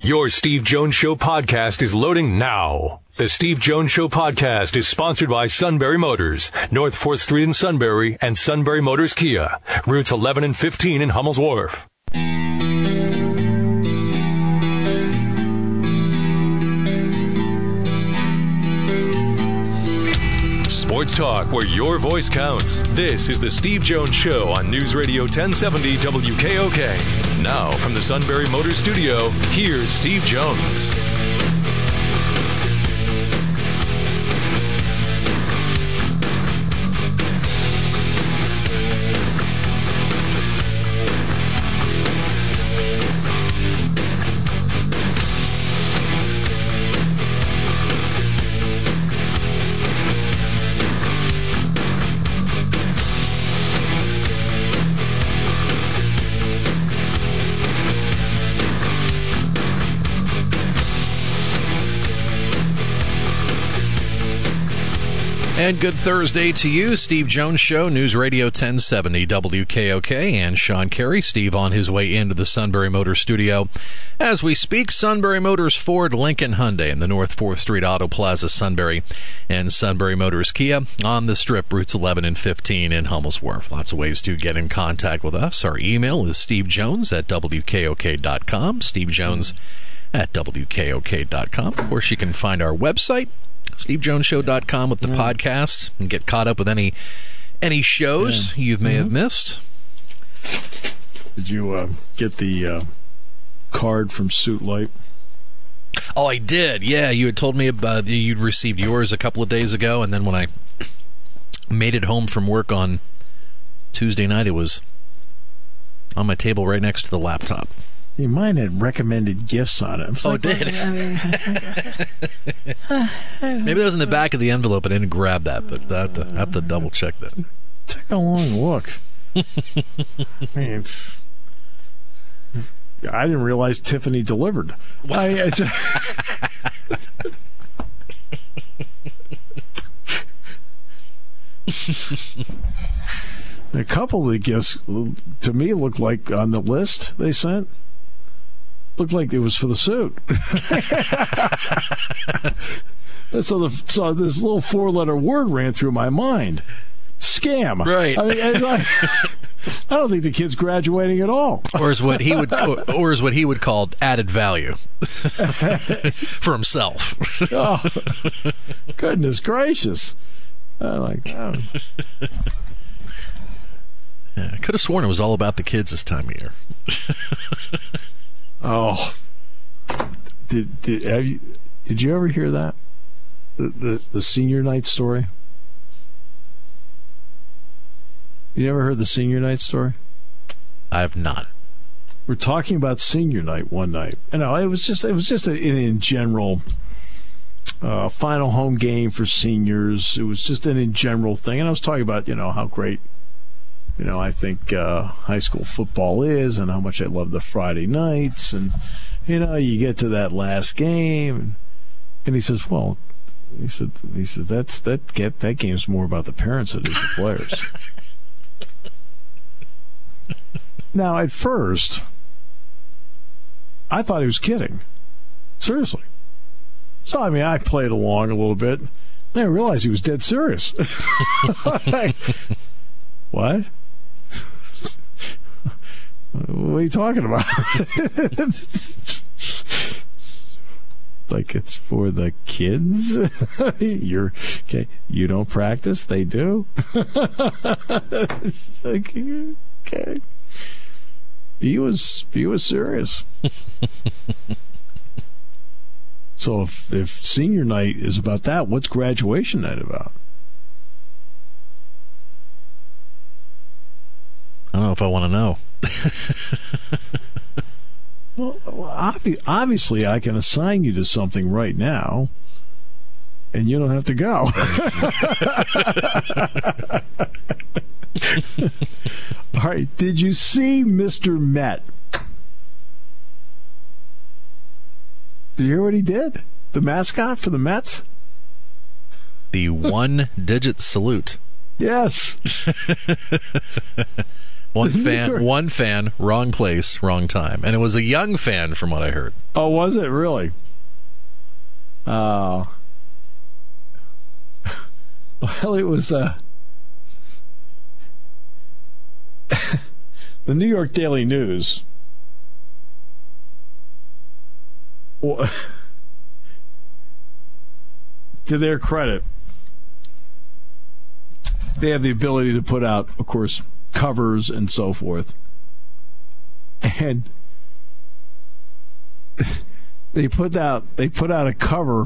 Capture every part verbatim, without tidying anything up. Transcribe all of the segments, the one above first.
Your Steve Jones Show podcast is loading now. The Steve Jones Show podcast is sponsored by Sunbury Motors, North fourth Street in Sunbury, and Sunbury Motors Kia, routes eleven and fifteen in Hummel's Wharf. Sports talk where your voice counts. This is the Steve Jones Show on News Radio ten seventy W K O K. Now from the Sunbury Motors Studio, here's Steve Jones. And good Thursday to you, Steve Jones Show, News Radio ten seventy W K O K, and Sean Carey. Steve on his way into the Sunbury Motors studio. As we speak, Sunbury Motors, Ford, Lincoln, Hyundai in the North fourth Street Auto Plaza, Sunbury, and Sunbury Motors Kia on the Strip, routes eleven and fifteen in Hummel's Wharf. Lots of ways to get in contact with us. Our email is stevejones at W K O K dot com, stevejones at W K O K dot com. Of course, you can find our website, steve jones show dot com, with the yeah. podcasts, and get caught up with any any shows yeah. you may mm-hmm. have missed. Did you uh, get the uh, card from Suit Light? Oh, I did. Yeah, you had told me about you'd received yours a couple of days ago, and then when I made it home from work on Tuesday night, it was on my table right next to the laptop. Yeah, mine had recommended gifts on it. Oh, like, it did? Maybe that was in the back of the envelope. I didn't grab that, but I have to, I have to double check that. Take a long look. I mean, I didn't realize Tiffany delivered. I, it's, a couple of the gifts, to me, looked like on the list they sent. Looked like it was for the suit. so, the, so this little four-letter word ran through my mind. Scam. Right. I mean, I, I don't think the kid's graduating at all. Or is what he would, or, or is what he would call added value for himself. Oh, goodness gracious! I'm like, oh. Yeah, I could have sworn it was all about the kids this time of year. Oh, did did have you, did you ever hear that the, the the senior night story? You ever heard the senior night story? I have not. We're talking about senior night one night. You know, it was just it was just a, in, in general uh, final home game for seniors. It was just an in general thing, and I was talking about you know how great. You know, I think uh, high school football is, and how much I love the Friday nights, and you know, you get to that last game, and, and he says, "Well," he said, "He said that's that get that game's more about the parents than it is the players." Now, at first, I thought he was kidding, seriously. So, I mean, I played along a little bit, and I realized he was dead serious. Like, what? What are you talking about? Like it's for the kids? You're okay. You don't practice, they do. It's like, okay. He was he was serious. So if if senior night is about that, what's graduation night about? I don't know if I want to know. Well, obvi- obviously, I can assign you to something right now, and you don't have to go. All right. Did you see Mister Met? Did you hear what he did? The mascot for the Mets? The one-digit salute. Yes. One fan, one fan, wrong place, wrong time. And it was a young fan from what I heard. Oh, was it really? Uh, well, it was uh, the New York Daily News. Well, to their credit, they have the ability to put out, of course, covers and so forth. And they put out they put out a cover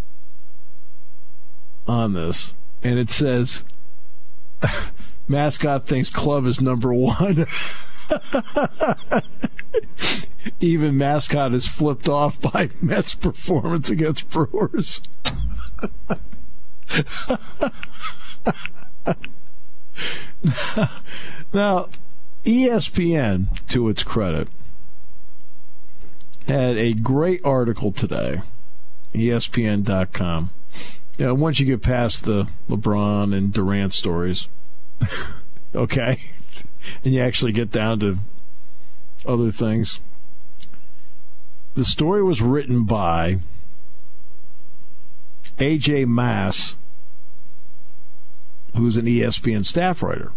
on this, and it says, mascot thinks club is number one. Even mascot is flipped off by Mets performance against Brewers. Now, E S P N, to its credit, had a great article today, E S P N dot com. You know, once you get past the LeBron and Durant stories, okay, and you actually get down to other things. The story was written by A J Mass, who's an E S P N staff writer.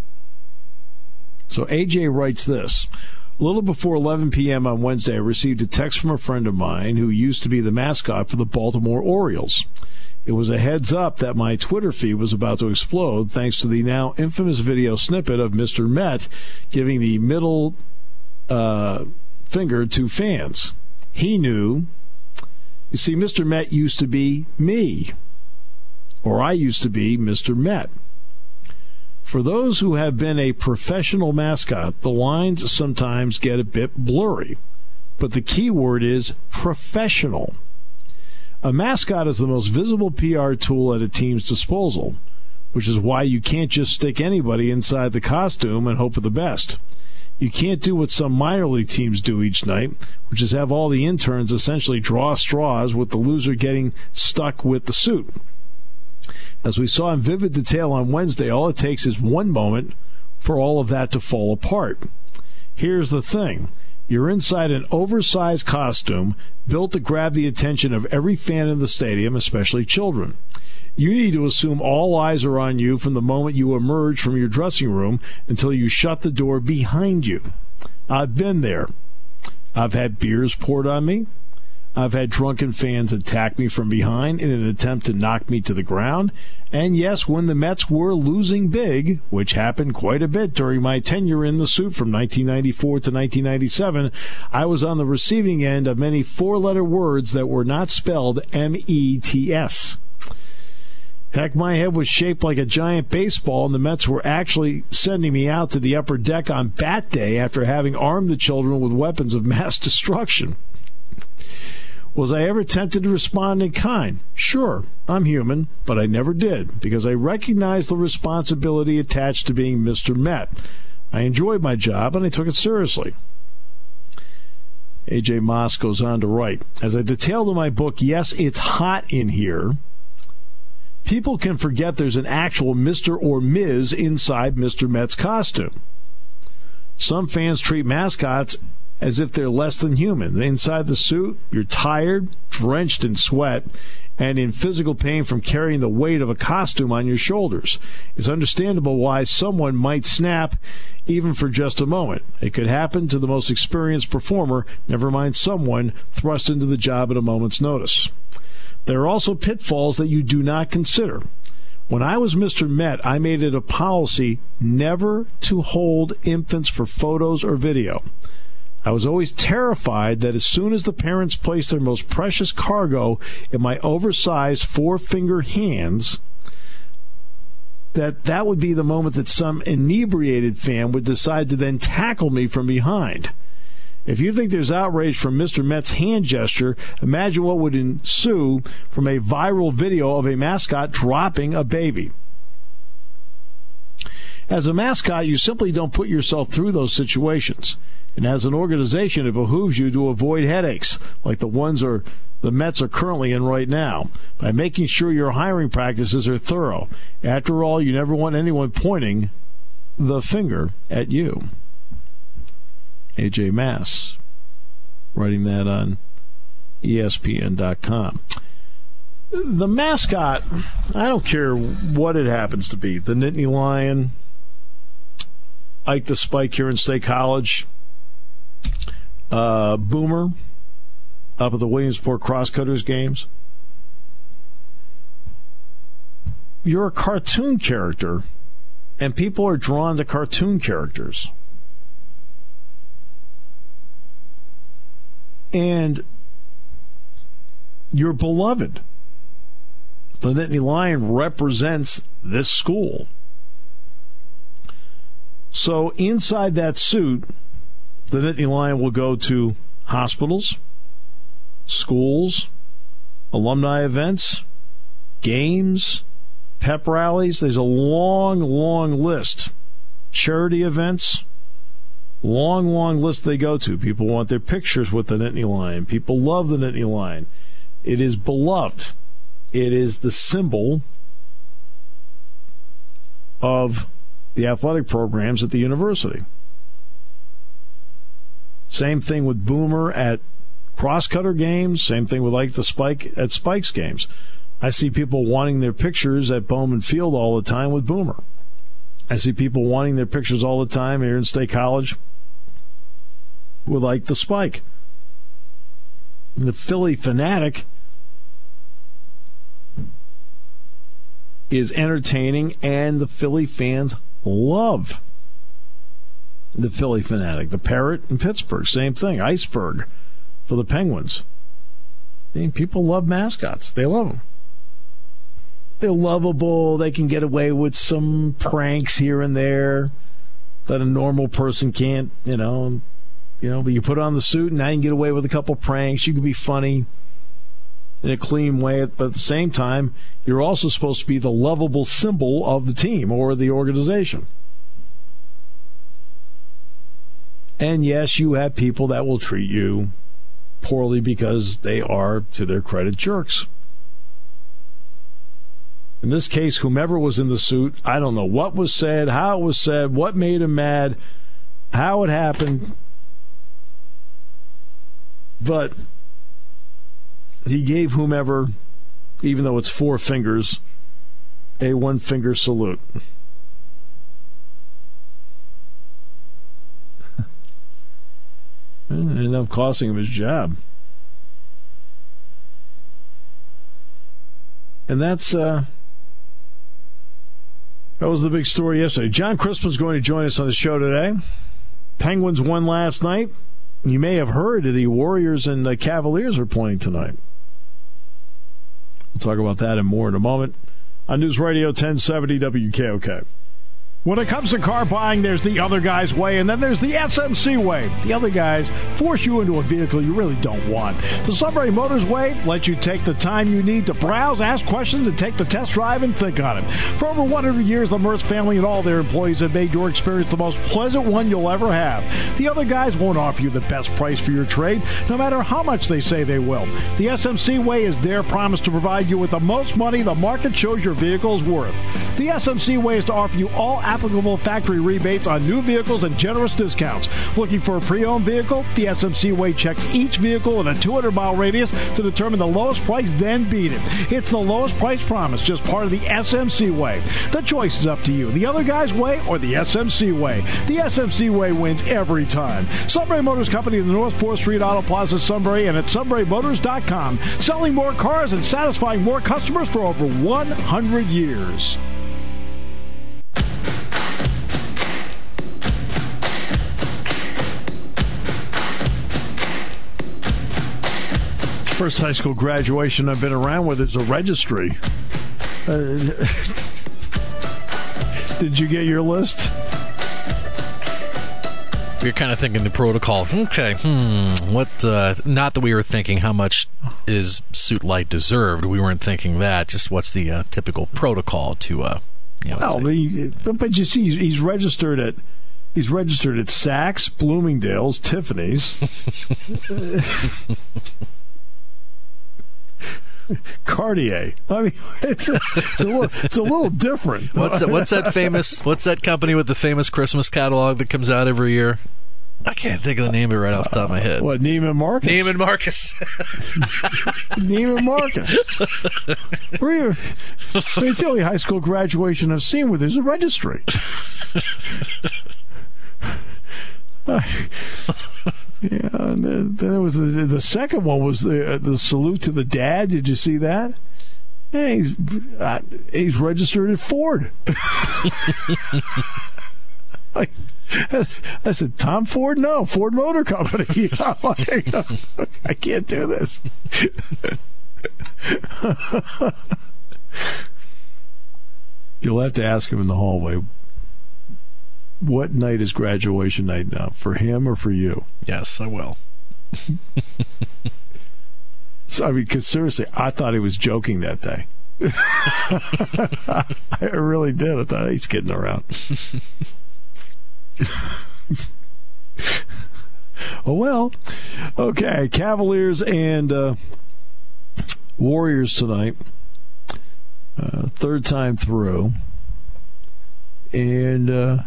So A J writes this. A little before eleven p.m. on Wednesday, I received a text from a friend of mine who used to be the mascot for the Baltimore Orioles. It was a heads up that my Twitter feed was about to explode thanks to the now infamous video snippet of Mister Met giving the middle uh, finger to fans. He knew. You see, Mister Met used to be me, or I used to be Mister Met. For those who have been a professional mascot, the lines sometimes get a bit blurry, but the key word is professional. A mascot is the most visible P R tool at a team's disposal, which is why you can't just stick anybody inside the costume and hope for the best. You can't do what some minor league teams do each night, which is have all the interns essentially draw straws with the loser getting stuck with the suit. As we saw in vivid detail on Wednesday, all it takes is one moment for all of that to fall apart. Here's the thing. You're inside an oversized costume built to grab the attention of every fan in the stadium, especially children. You need to assume all eyes are on you from the moment you emerge from your dressing room until you shut the door behind you. I've been there. I've had beers poured on me. I've had drunken fans attack me from behind in an attempt to knock me to the ground. And yes, when the Mets were losing big, which happened quite a bit during my tenure in the suit from nineteen ninety-four to nineteen ninety-seven, I was on the receiving end of many four-letter words that were not spelled M E T S. Heck, my head was shaped like a giant baseball, and the Mets were actually sending me out to the upper deck on bat day after having armed the children with weapons of mass destruction. Was I ever tempted to respond in kind? Sure, I'm human, but I never did, because I recognized the responsibility attached to being Mister Met. I enjoyed my job, and I took it seriously. A J Moss goes on to write, as I detailed in my book, yes, it's hot in here. People can forget there's an actual Mister or Miz inside Mister Met's costume. Some fans treat mascots as if they're less than human. Inside the suit, you're tired, drenched in sweat, and in physical pain from carrying the weight of a costume on your shoulders. It's understandable why someone might snap, even for just a moment. It could happen to the most experienced performer, never mind someone thrust into the job at a moment's notice. There are also pitfalls that you do not consider. When I was Mister Met, I made it a policy never to hold infants for photos or video. I was always terrified that as soon as the parents placed their most precious cargo in my oversized four-finger hands, that that would be the moment that some inebriated fan would decide to then tackle me from behind. If you think there's outrage from Mister Met's hand gesture, imagine what would ensue from a viral video of a mascot dropping a baby. As a mascot, you simply don't put yourself through those situations. And as an organization, it behooves you to avoid headaches like the ones are, the Mets are currently in right now by making sure your hiring practices are thorough. After all, you never want anyone pointing the finger at you. A J Mass, writing that on E S P N dot com. The mascot, I don't care what it happens to be. The Nittany Lion, Ike the Spike here in State College, uh, Boomer up at the Williamsport Crosscutters games. You're a cartoon character, and people are drawn to cartoon characters. And you're beloved. The Nittany Lion represents this school. So inside that suit, the Nittany Lion will go to hospitals, schools, alumni events, games, pep rallies. There's a long, long list. Charity events, long, long list they go to. People want their pictures with the Nittany Lion. People love the Nittany Lion. It is beloved. It is the symbol of the athletic programs at the university. Same thing with Boomer at Crosscutter games. Same thing with like the Spike at Spikes games. I see people wanting their pictures at Bowman Field all the time with Boomer. I see people wanting their pictures all the time here in State College with like the Spike. The Philly Fanatic is entertaining, and the Philly fans love the Philly Fanatic. The Parrot in Pittsburgh, same thing. Iceberg for the Penguins. I mean, people love mascots. They love them. They're lovable. They can get away with some pranks here and there that a normal person can't, you know. You know, but you put on the suit, and now you can get away with a couple pranks. You can be funny in a clean way, but at the same time, you're also supposed to be the lovable symbol of the team or the organization. And yes, you have people that will treat you poorly because they are, to their credit, jerks. In this case, whomever was in the suit, I don't know what was said, how it was said, what made him mad, how it happened, but he gave whomever, even though it's four fingers, a one-finger salute. It ended up costing him his job. And that's, uh, that was the big story yesterday. John Crispin's going to join us on the show today. Penguins won last night. You may have heard the Warriors and the Cavaliers are playing tonight. We'll talk about that and more in a moment on News Radio ten seventy W K O K. When it comes to car buying, there's the other guy's way, and then there's the S M C way. The other guys force you into a vehicle you really don't want. The Sunbury Motors way lets you take the time you need to browse, ask questions, and take the test drive and think on it. For over one hundred years, the Mertz family and all their employees have made your experience the most pleasant one you'll ever have. The other guys won't offer you the best price for your trade, no matter how much they say they will. The S M C way is their promise to provide you with the most money the market shows your vehicle is worth. The S M C way is to offer you all applicable factory rebates on new vehicles and generous discounts. Looking for a pre-owned vehicle? The S M C way checks each vehicle in a two hundred mile radius to determine the lowest price, then beat it. It's the lowest price promise, just part of the S M C way. The choice is up to you. The other guy's way or the S M C way. The S M C way wins every time. Sunbury Motors Company in the North fourth Street Auto Plaza, Sunbury, and at sunbury motors dot com. Selling more cars and satisfying more customers for over one hundred years. First high school graduation I've been around where there's a registry. Uh, did you get your list? You're kind of thinking the protocol. Okay, hmm, what? Uh, not that we were thinking how much is Suit Light deserved. We weren't thinking that. Just what's the uh, typical protocol to, uh, you know, well, he, but you see, he's, he's registered at he's registered at Saks, Bloomingdale's, Tiffany's. Cartier. I mean, it's a, it's a little it's a little different. What's that, what's that famous? What's that company with the famous Christmas catalog that comes out every year? I can't think of the name of it right off the top of my head. What, Neiman Marcus? Neiman Marcus. Neiman Marcus. Where you, I mean, it's the only high school graduation I've seen where there's a registry. uh, yeah, and then, then there was the, the second one was the uh, the salute to the dad. Did you see that? Yeah, he's uh, he's registered at Ford. Like, I said, Tom Ford? No, Ford Motor Company. I can't do this. You'll have to ask him in the hallway, what night is graduation night now? For him or for you? Yes, I will. So, I mean, because seriously, I thought he was joking that day. I really did. I thought he's kidding around. Oh, well. Okay, Cavaliers and uh, Warriors tonight. Uh, third time through. And uh,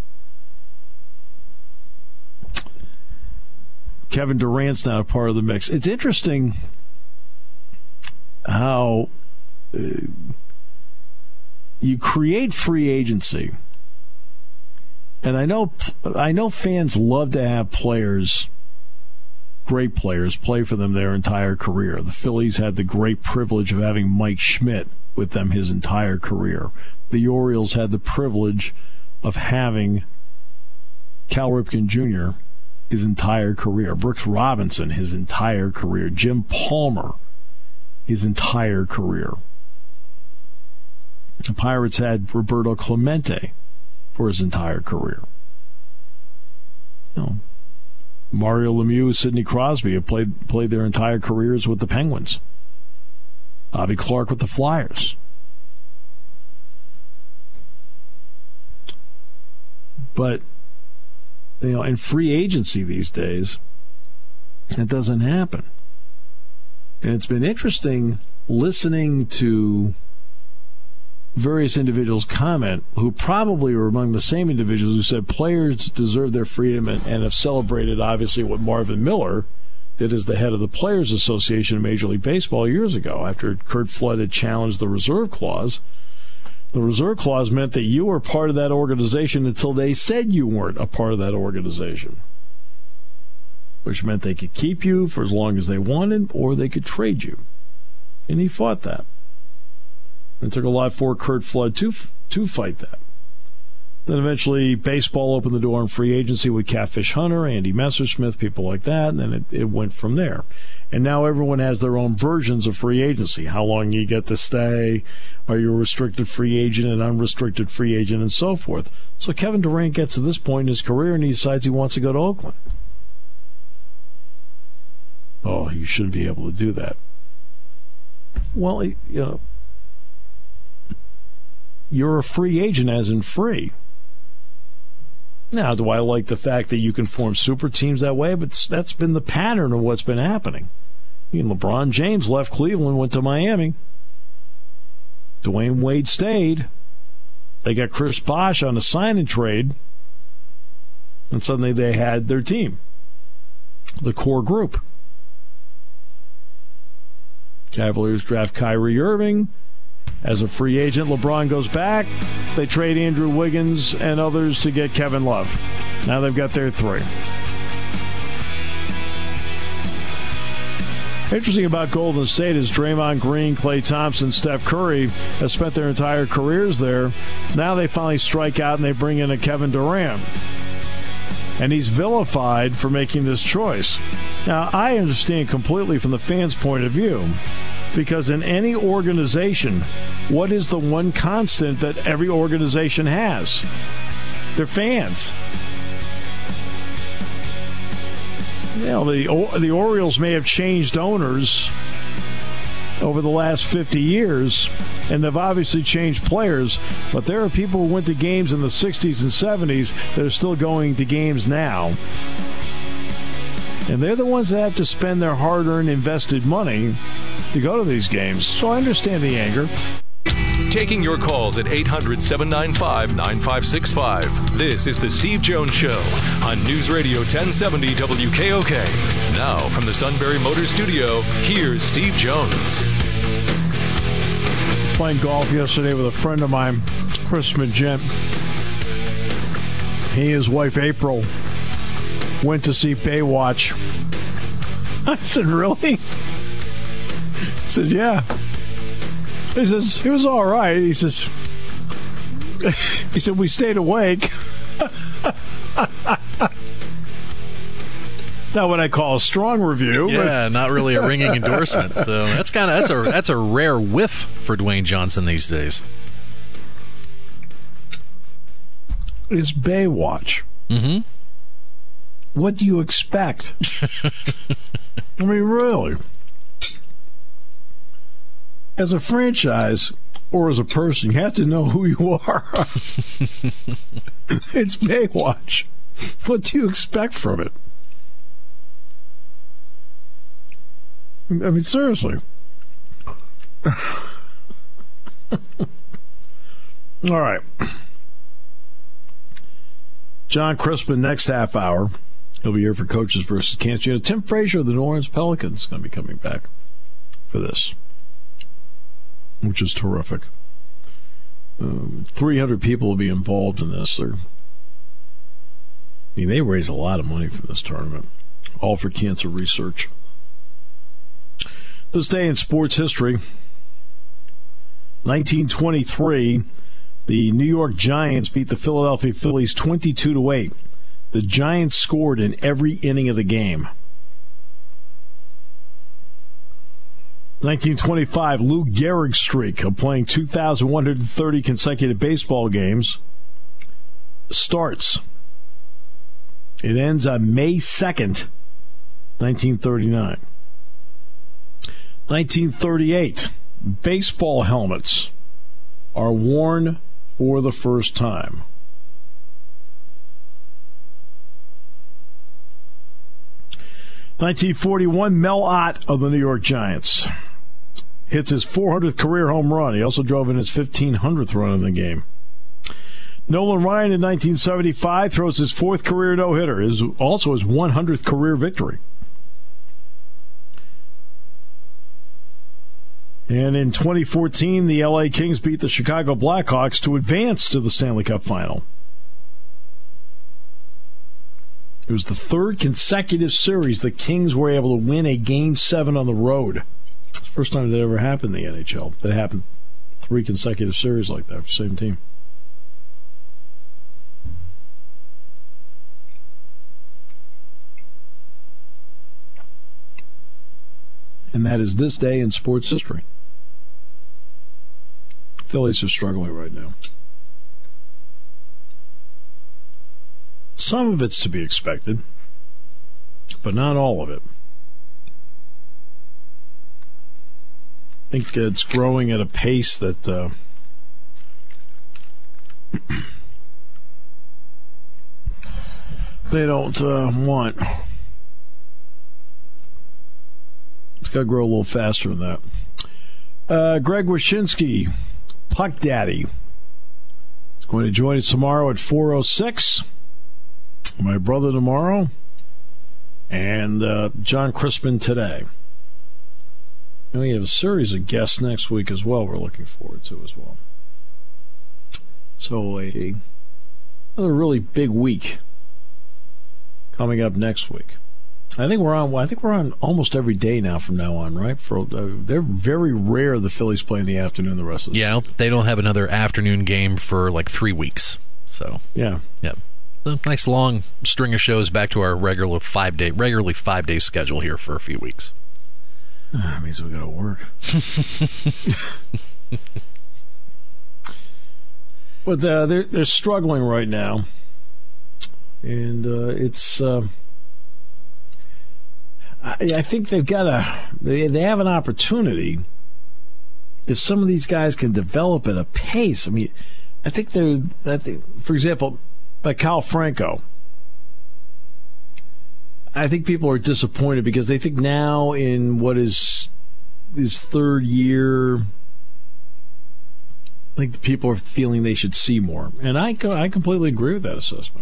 Kevin Durant's now a part of the mix. It's interesting how uh, you create free agency. And I know I know fans love to have players, great players, play for them their entire career. The Phillies had the great privilege of having Mike Schmidt with them his entire career. The Orioles had the privilege of having Cal Ripken Junior his entire career. Brooks Robinson his entire career. Jim Palmer his entire career. The Pirates had Roberto Clemente for his entire career. You know, Mario Lemieux, Sidney Crosby have played played their entire careers with the Penguins. Bobby Clark with the Flyers. But, you know, in free agency these days, it doesn't happen. And it's been interesting listening to various individuals comment who probably were among the same individuals who said players deserve their freedom and, and have celebrated, obviously, what Marvin Miller did as the head of the Players Association in Major League Baseball years ago after Curt Flood had challenged the reserve clause. The reserve clause meant that you were part of that organization until they said you weren't a part of that organization, which meant they could keep you for as long as they wanted or they could trade you. And he fought that. It took a lot for Curt Flood to to fight that. Then eventually baseball opened the door on free agency with Catfish Hunter, Andy Messersmith, people like that, and then it, it went from there. And now everyone has their own versions of free agency. How long you get to stay, are you a restricted free agent, an unrestricted free agent, and so forth. So Kevin Durant gets to this point in his career and he decides he wants to go to Oakland. Oh, you shouldn't be able to do that. Well, you know, you're a free agent as in free. Now, do I like the fact that you can form super teams that way? But that's been the pattern of what's been happening. I mean, LeBron James left Cleveland, went to Miami. Dwayne Wade stayed. They got Chris Bosh on a sign and trade. And suddenly they had their team. The core group. Cavaliers draft Kyrie Irving. As a free agent, LeBron goes back. They trade Andrew Wiggins and others to get Kevin Love. Now they've got their three. Interesting about Golden State is Draymond Green, Klay Thompson, Steph Curry have spent their entire careers there. Now they finally strike out and they bring in a Kevin Durant. And he's vilified for making this choice. Now, I understand completely from the fans' point of view. Because in any organization, what is the one constant that every organization has? They're fans. You know, the, the Orioles may have changed owners over the last fifty years, and they've obviously changed players, but there are people who went to games in the sixties and seventies that are still going to games now. And they're the ones that have to spend their hard-earned invested money to go to these games, so I understand the anger. Taking your calls at eight hundred, seven nine five, nine five six five. This is The Steve Jones Show on News Radio ten seventy W K O K. Now, from the Sunbury Motors Studio, here's Steve Jones. Playing golf yesterday with a friend of mine, Chris Magent. He and his wife, April, went to see Baywatch. I said, really? He says, yeah. He says, it was all right. He says, he said, we stayed awake. Not what I call a strong review. Yeah, but not really a ringing endorsement. So that's kind of that's a that's a rare whiff for Dwayne Johnson these days. It's Baywatch. Mm-hmm. What do you expect? I mean, really. As a franchise or as a person, you have to know who you are. It's Baywatch. What do you expect from it? I mean, seriously. All right. John Crispin next half hour. He'll be here for Coaches versus Cancer. You know, Tim Frazier of the New Orleans Pelicans is going to be coming back for this, which is terrific. Um, three hundred people will be involved in this. They're, I mean, they raise a lot of money for this tournament, all for cancer research. This day in sports history, nineteen twenty-three, the New York Giants beat the Philadelphia Phillies twenty-two to eight. The Giants scored in every inning of the game. nineteen twenty-five, Lou Gehrig's streak of playing two thousand one hundred thirty consecutive baseball games starts. It ends on May second, nineteen thirty-nine. nineteen thirty-eight, baseball helmets are worn for the first time. nineteen forty-one, Mel Ott of the New York Giants hits his four hundredth career home run. He also drove in his fifteen hundredth run in the game. Nolan Ryan in nineteen seventy-five throws his fourth career no-hitter, his, also his one hundredth career victory. And in twenty fourteen, the L A Kings beat the Chicago Blackhawks to advance to the Stanley Cup final. It was the third consecutive series the Kings were able to win a Game seven on the road. It's the first time that ever happened in the N H L. That happened three consecutive series like that for the same team. And that is this day in sports history. Phillies are struggling right now. Some of it's to be expected, but not all of it. I think it's growing at a pace that uh, they don't uh, want. It's got to grow a little faster than that. Uh, Greg Wyshynski, Puck Daddy, is going to join us tomorrow at four oh six. My brother tomorrow, and uh, John Crispin today. And we have a series of guests next week as well we're looking forward to as well. So a, another really big week coming up next week. I think we're on. I think we're on almost every day now from now on, right? For uh, they're very rare the Phillies play in the afternoon the rest of the Yeah, season. They don't have another afternoon game for like three weeks. So yeah, yeah. A nice long string of shows back to our regular five day, regularly five day schedule here for a few weeks. That means we got to work. But uh, they're they're struggling right now, and uh, it's. Uh, I, I think they've got a. They they have an opportunity. If some of these guys can develop at a pace, I mean, I think they're. I think, for example, like Cal Franco. I think people are disappointed because they think now in what is his third year, I think the people are feeling they should see more. And I, I completely agree with that assessment.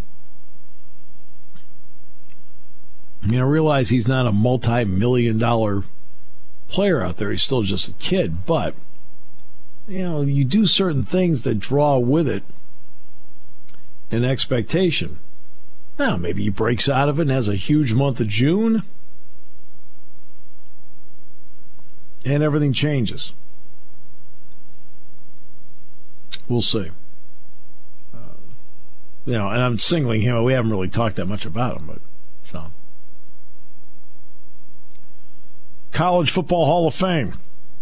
I mean, I realize he's not a multi-million dollar player out there. He's still just a kid. But, you know, you do certain things that draw with it an expectation. Now, maybe he breaks out of it and has a huge month of June, and everything changes. We'll see. Uh, you know, and I'm singling him. We haven't really talked that much about him, but so. College Football Hall of Fame.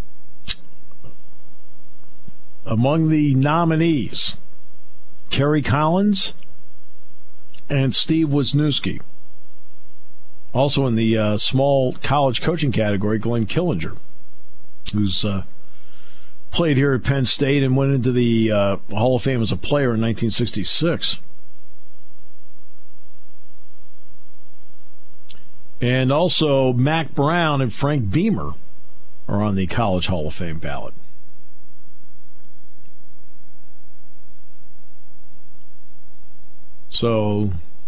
Among the nominees, Kerry Collins and Steve Wisniewski. Also in the uh, small college coaching category, Glenn Killinger, who's uh, played here at Penn State and went into the uh, Hall of Fame as a player in nineteen sixty-six. And also Mack Brown and Frank Beamer are on the College Hall of Fame ballot. So,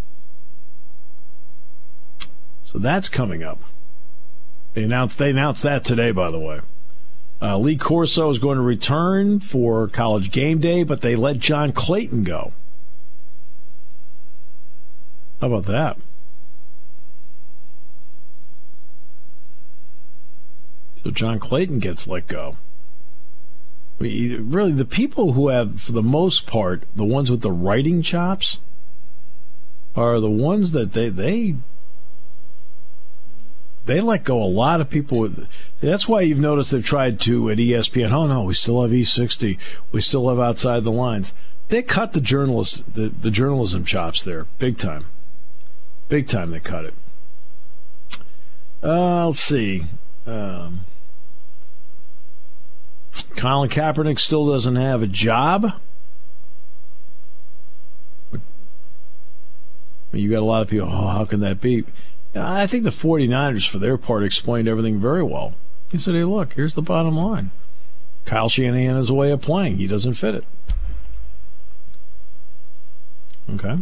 so that's coming up. They announced they announced that today, by the way. Uh, Lee Corso is going to return for College Game Day, but they let John Clayton go. How about that? So John Clayton gets let go. I mean, really, the people who have, for the most part, the ones with the writing chops are the ones that they they they let go a lot of people with. That's why you've noticed they've tried to at E S P N. Oh no, we still have E sixty. We still have Outside the Lines. They cut the journalist the, the journalism chops there big time, big time. They cut it. Uh, let's see. Um, Colin Kaepernick still doesn't have a job. You got a lot of people, oh, how can that be? I think the 49ers, for their part, explained everything very well. He said, hey, look, here's the bottom line. Kyle Shanahan has a way of playing. He doesn't fit it. Okay?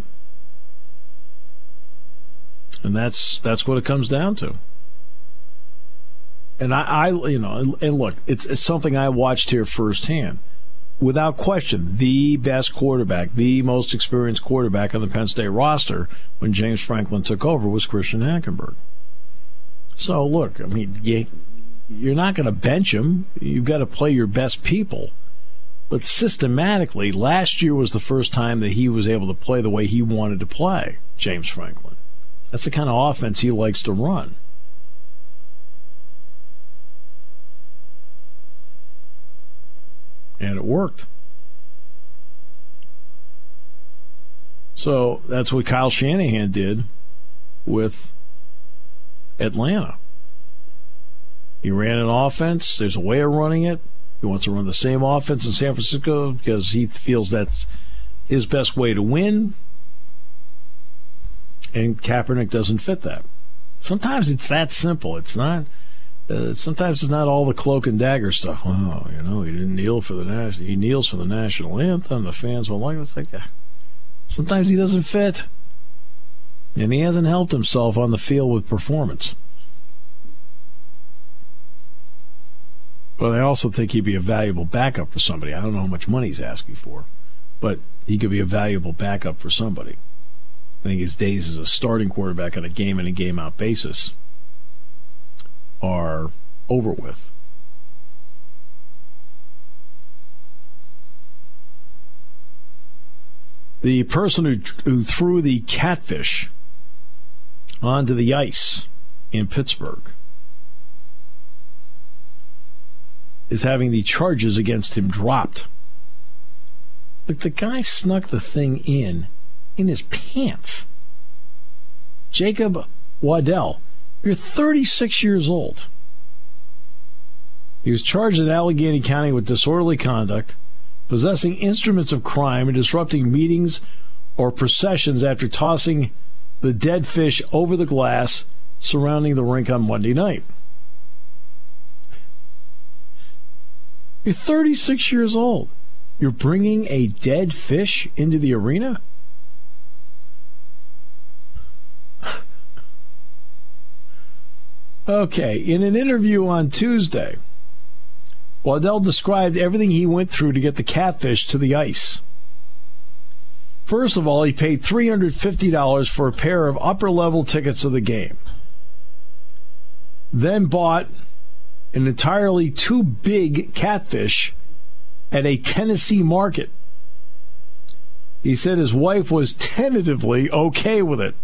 And that's that's what it comes down to. And I, I you know, and look, it's, it's something I watched here firsthand. Without question, the best quarterback, the most experienced quarterback on the Penn State roster when James Franklin took over was Christian Hackenberg. So, look, I mean, you, you're not going to bench him. You've got to play your best people. But systematically, last year was the first time that he was able to play the way he wanted to play, James Franklin. That's the kind of offense he likes to run. And it worked. So that's what Kyle Shanahan did with Atlanta. He ran an offense. There's a way of running it. He wants to run the same offense in San Francisco because he feels that's his best way to win. And Kaepernick doesn't fit that. Sometimes it's that simple. It's not... Uh, sometimes it's not all the cloak and dagger stuff. Oh, you know, he didn't kneel for the national. He kneels for the national anthem. The fans will like it. It's like, uh, sometimes he doesn't fit, and he hasn't helped himself on the field with performance. But I also think he'd be a valuable backup for somebody. I don't know how much money he's asking for, but he could be a valuable backup for somebody. I think his days as a starting quarterback on a game in and game out basis are over with. The person who, who threw the catfish onto the ice in Pittsburgh is having the charges against him dropped. Look, the guy snuck the thing in in his pants. Jacob Waddell. You're thirty-six years old. He was charged in Allegheny County with disorderly conduct, possessing instruments of crime, and disrupting meetings or processions after tossing the dead fish over the glass surrounding the rink on Monday night. You're thirty-six years old. You're bringing a dead fish into the arena? Okay, in an interview on Tuesday, Waddell described everything he went through to get the catfish to the ice. First of all, he paid three hundred fifty dollars for a pair of upper-level tickets of the game. Then bought an entirely too big catfish at a Tennessee market. He said his wife was tentatively okay with it.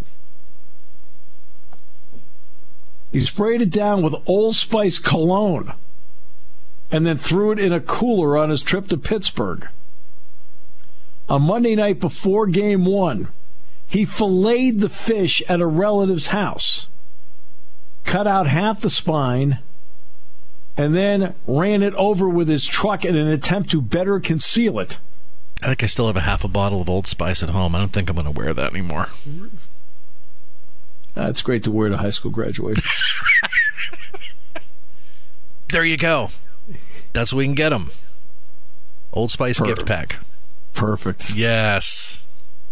He sprayed it down with Old Spice cologne and then threw it in a cooler on his trip to Pittsburgh. On Monday night before game one, he filleted the fish at a relative's house, cut out half the spine, and then ran it over with his truck in an attempt to better conceal it. I think I still have a half a bottle of Old Spice at home. I don't think I'm going to wear that anymore. Uh, it's great to wear to high school graduation. There you go. That's what we can get them. Old Spice Per- gift pack. Perfect. Yes.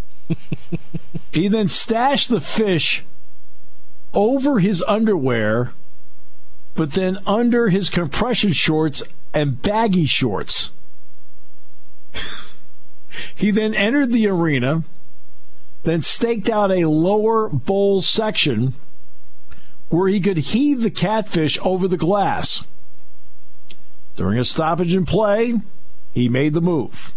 He then stashed the fish over his underwear, but then under his compression shorts and baggy shorts. He then entered the arena, then staked out a lower bowl section where he could heave the catfish over the glass. During a stoppage in play, he made the move.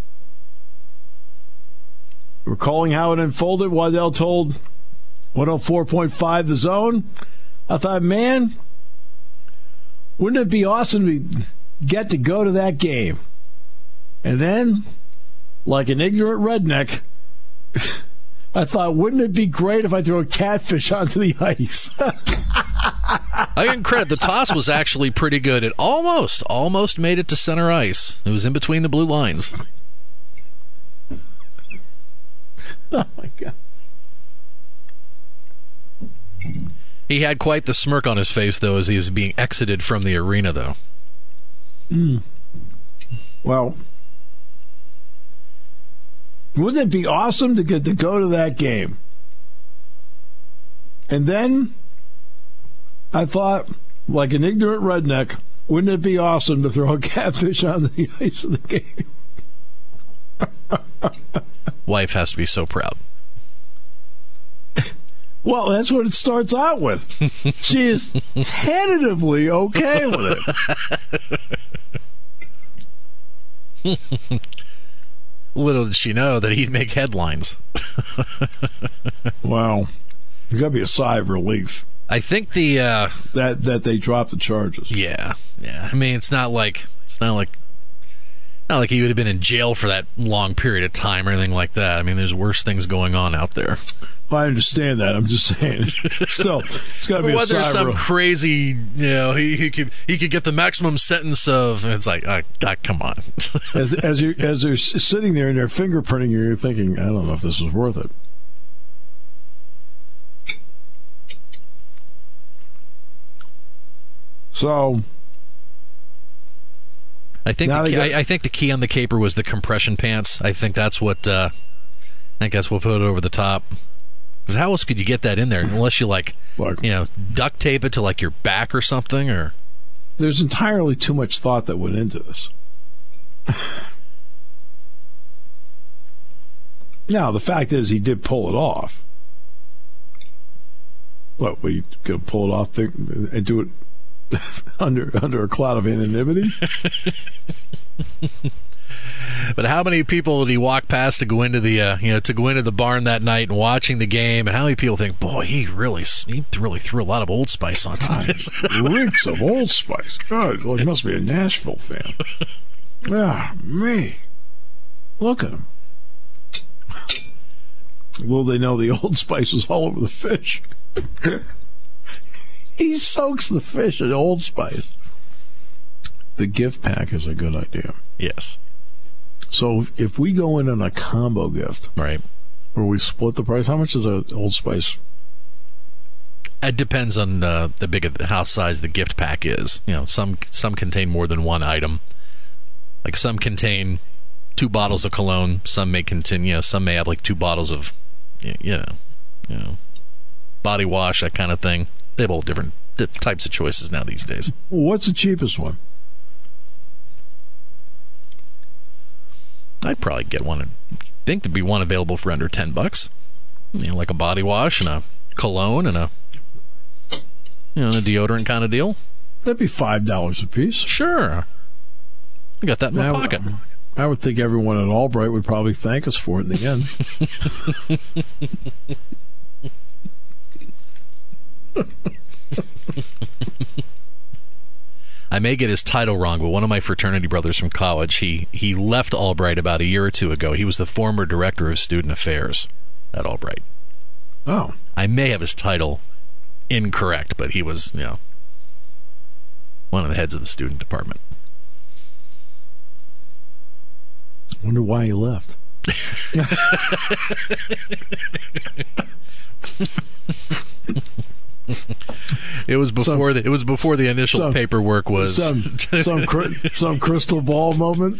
Recalling how it unfolded, Waddell told one oh four point five The Zone, I thought, man, wouldn't it be awesome to get to go to that game? And then, like an ignorant redneck, I thought, wouldn't it be great if I threw a catfish onto the ice? I give him credit. The toss was actually pretty good. It almost, almost made it to center ice. It was in between the blue lines. Oh, my God. He had quite the smirk on his face, though, as he was being exited from the arena, though. Mm. Well, wouldn't it be awesome to get to go to that game? And then I thought, like an ignorant redneck, wouldn't it be awesome to throw a catfish on the ice of the game? Wife has to be so proud. Well, that's what it starts out with. She is tentatively okay with it. Little did she know that he'd make headlines. Wow. There's got to be a sigh of relief. I think the uh, that that they dropped the charges. Yeah, yeah. I mean, it's not like it's not like not like he would have been in jail for that long period of time or anything like that. I mean, there's worse things going on out there. I understand that. I'm just saying. Still, it's got to be a whether sigh some of crazy, you know, he, he could he could get the maximum sentence of. It's like, uh, God, come on. as as you as they're sitting there and they're fingerprinting you, you're thinking, I don't know if this is worth it. So, I think the key, got, I, I think the key on the caper was the compression pants. I think that's what uh, I think that's what put it over the top. Because how else could you get that in there unless you like, like, you know, duct tape it to like your back or something? Or there's entirely too much thought that went into this. Now the fact is, he did pull it off. What? Were you gonna pull it off and do it under under a cloud of anonymity? But how many people did he walk past to go into the uh, you know to go into the barn that night and watching the game? And how many people think, boy, he really he really threw a lot of Old Spice onto God, this. Reeks of Old Spice. God, well, he must be a Nashville fan. Ah, me. Look at him. Will they know the Old Spice was all over the fish? He soaks the fish in Old Spice. The gift pack is a good idea. Yes. So if we go in on a combo gift, right, where we split the price, how much is a Old Spice? It depends on uh, the big how size the gift pack is. You know, some some contain more than one item. Like some contain two bottles of cologne, some may contain, you know, some may have like two bottles of, you know, you know, body wash, that kind of thing. They have all different types of choices now these days. What's the cheapest one? I'd probably get one. I think there'd be one available for under ten bucks. You know, like a body wash and a cologne and a, you know, a deodorant kind of deal. That'd be five dollars a piece. Sure. I got that in my I, pocket. I would think everyone at Albright would probably thank us for it in the end. I may get his title wrong, but one of my fraternity brothers from college, he, he left Albright about a year or two ago. He was the former director of student affairs at Albright. Oh. I may have his title incorrect, but he was, you know, one of the heads of the student department. Wonder why he left. It was before some, the it was before the initial some, paperwork was some some, some crystal ball moment.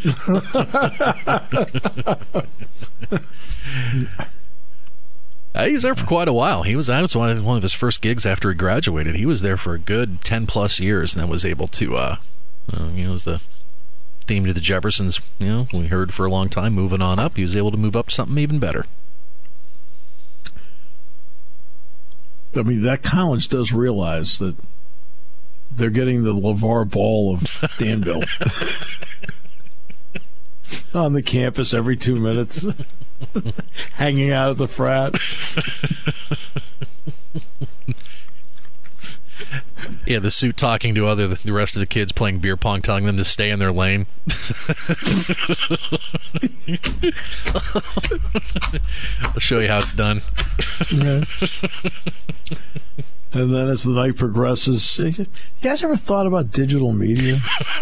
Uh, he was there for quite a while. He was that was one of, one of his first gigs after he graduated. He was there for a good ten plus years, and then was able to, uh, uh, you know, was the theme to the Jeffersons. You know, we heard for a long time. Moving on up, he was able to move up to something even better. I mean, that college does realize that they're getting the LeVar Ball of Danville on the campus every two minutes, hanging out at the frat. Yeah, the suit talking to other the rest of the kids playing beer pong, telling them to stay in their lane. I'll show you how it's done. Yeah. And then as the night progresses, you guys ever thought about digital media?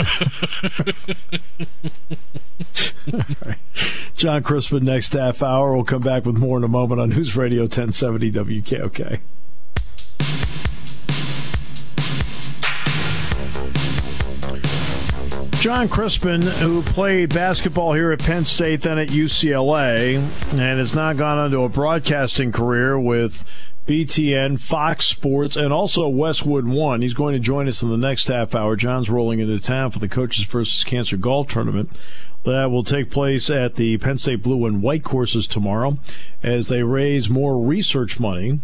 Right. John Crispin next half hour. We'll come back with more in a moment on News Radio ten seventy W K O K. John Crispin, who played basketball here at Penn State, then at U C L A, and has now gone on to a broadcasting career with B T N, Fox Sports, and also Westwood One. He's going to join us in the next half hour. John's rolling into town for the Coaches versus Cancer Golf Tournament. That will take place at the Penn State Blue and White courses tomorrow as they raise more research money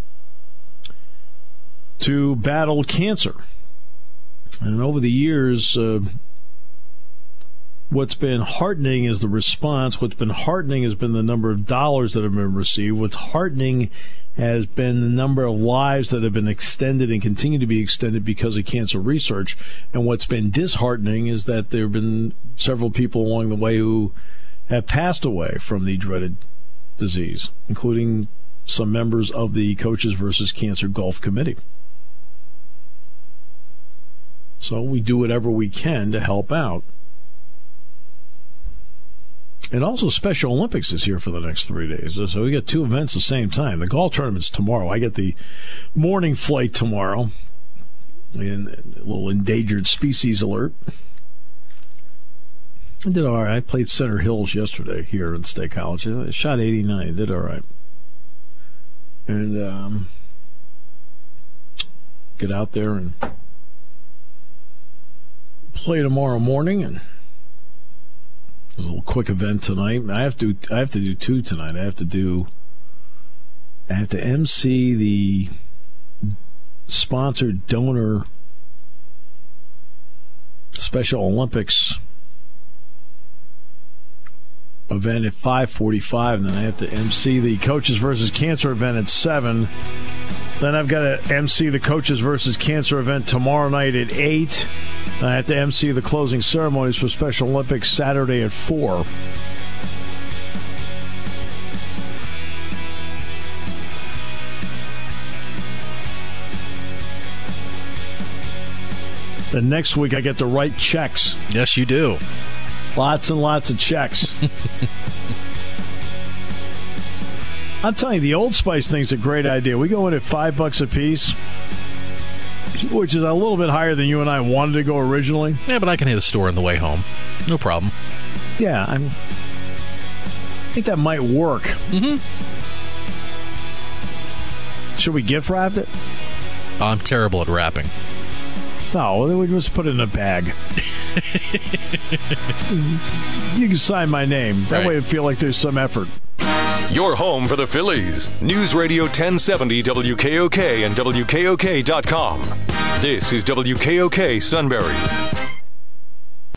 to battle cancer. And over the years, uh, what's been heartening is the response. What's been heartening has been the number of dollars that have been received. What's heartening has been the number of lives that have been extended and continue to be extended because of cancer research. And what's been disheartening is that there have been several people along the way who have passed away from the dreaded disease, including some members of the Coaches versus Cancer Golf Committee. So we do whatever we can to help out. And also Special Olympics is here for the next three days. So we got two events at the same time. The golf tournament's tomorrow. I get the morning flight tomorrow. And a little endangered species alert. I did all right. I played Center Hills yesterday here in State College. I shot eighty-nine. I did all right. And um, get out there and play tomorrow morning, and there's a little quick event tonight. I have to I have to do two tonight. I have to do I have to M C the sponsored donor Special Olympics event at five forty-five, and then I have to M C the Coaches versus Cancer event at seven. Then I've got to M C the Coaches versus Cancer event tomorrow night at eight. I have to M C the closing ceremonies for Special Olympics Saturday at four. Then next week I get to write checks. Yes, you do. Lots and lots of checks. I'll tell you, the Old Spice thing's a great idea. We go in at five bucks a piece. which is a little bit higher than you and I wanted to go originally. Yeah, but I can hit a store on the way home. No problem. Yeah, I'm, I think that might work. Mm-hmm. Should we gift wrap it? I'm terrible at wrapping. No, then we just put it in a bag. You can sign my name. That Right. way I feel like there's some effort. Your home for the Phillies. News Radio ten seventy W K O K and W K O K dot com. This is W K O K Sunbury.